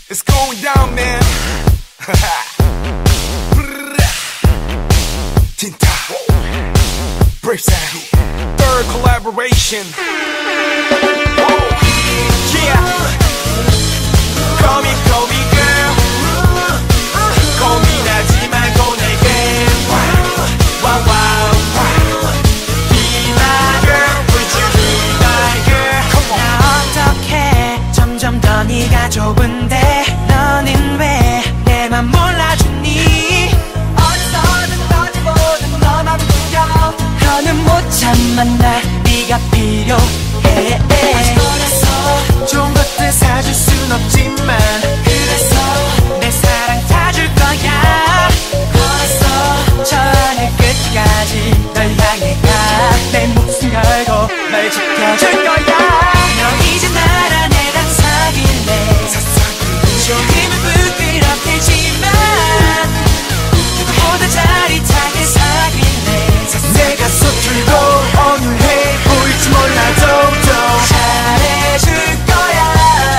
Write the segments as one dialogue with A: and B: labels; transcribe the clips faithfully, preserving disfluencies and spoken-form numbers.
A: It's going down, man. Tinta, Brave Sound, third collaboration. Yeah, call me, call me girl. 고민하지 말고 내게 wow, wow, wow. Be my girl, would you be my girl? Come on.
B: 나 어떡해 점점 더 네가 좁은데 너는 왜 내 맘 몰라주니 어디서든 어디 보든 너만 보여 더는 못 참아 나 네가 필요해
A: 그래서 좋은 것들 사줄 순 없지만
B: 그래서 내 사랑 다 줄 거야
A: 걸었어
B: 저 하늘 끝까지 널 향해 가내 목숨 걸고 널 지켜줄 거야 너 이제 나랑 내 당사길래 조금은 부끄럽겠지만 누구보다 짜릿하게 사귈래
A: 내가 서툴고 어눌해 보일지 몰라도 더
B: 잘해줄 거야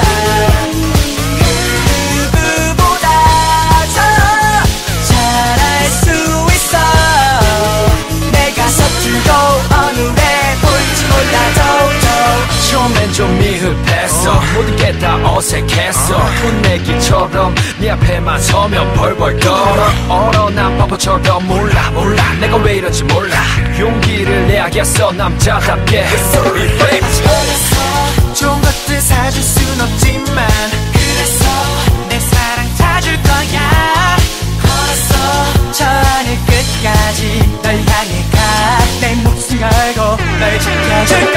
B: 그 누구보다 더 잘할 수 있어 내가 서툴고 어눌해 보일지 몰라도 더
C: 처음엔 좀 미흡했어 모든 게 다 어색했어 혼내기처럼 네 앞에만 서면 벌벌 떨어 얼어 난 바보처럼 몰라 몰라 내가 왜 이런지 몰라 용기를 내야겠어 남자답게 Be brave.
A: 그래서 좋은 것들 사줄 순 없지만
B: 그래서 내 사랑 다 줄 거야
A: 걸었어
B: 저 하늘 끝까지 널 향해 가 내 목숨 걸고 널 지켜줄